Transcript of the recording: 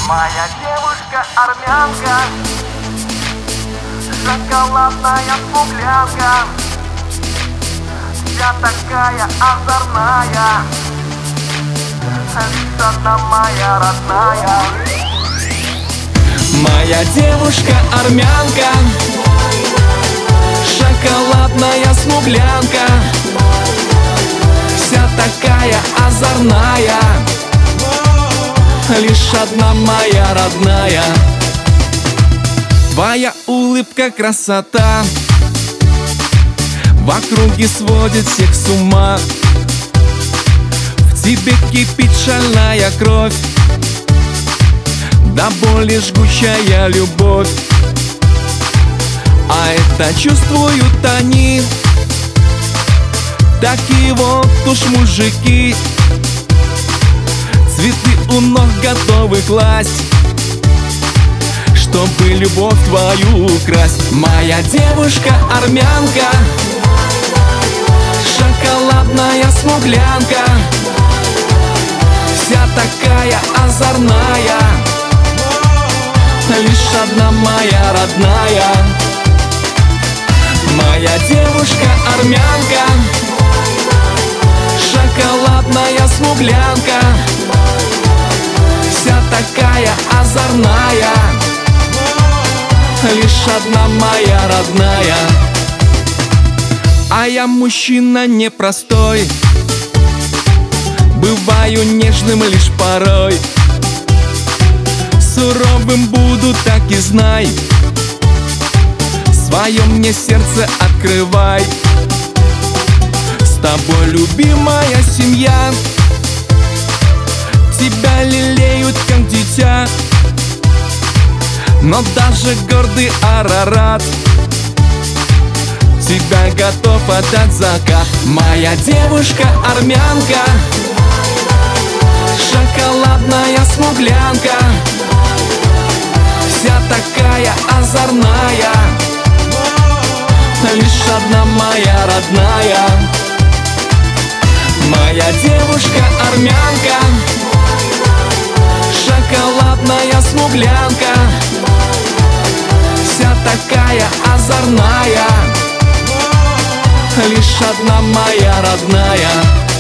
Моя девушка армянка, шоколадная смуглянка, вся такая озорная, лишь одна моя родная. Моя девушка армянка, шоколадная смуглянка, вся такая озорная, лишь одна моя родная. Твоя улыбка красота, в округе сводит всех с ума. В тебе кипит шальная кровь, до боли жгучая любовь. А это чувствуют они, такие вот уж мужики. Цветы у ног готовы класть, чтобы любовь твою украсть. Моя девушка армянка, шоколадная смуглянка, вся такая озорная, лишь одна моя родная. Моя девушка армянка, шоколадная смуглянка, вся такая озорная, лишь одна моя родная. А я мужчина непростой, бываю нежным лишь порой. Суровым буду, так и знай, свое мне сердце открывай. С тобой любимая семья, тебя лелеют как дитя. Но даже гордый Арарат тебя готов отдать закат. Моя девушка армянка, шоколадная смуглянка, вся такая озорная, лишь одна моя родная. Моя девушка армянка, шоколадная смуглянка, вся такая озорная, лишь одна моя родная.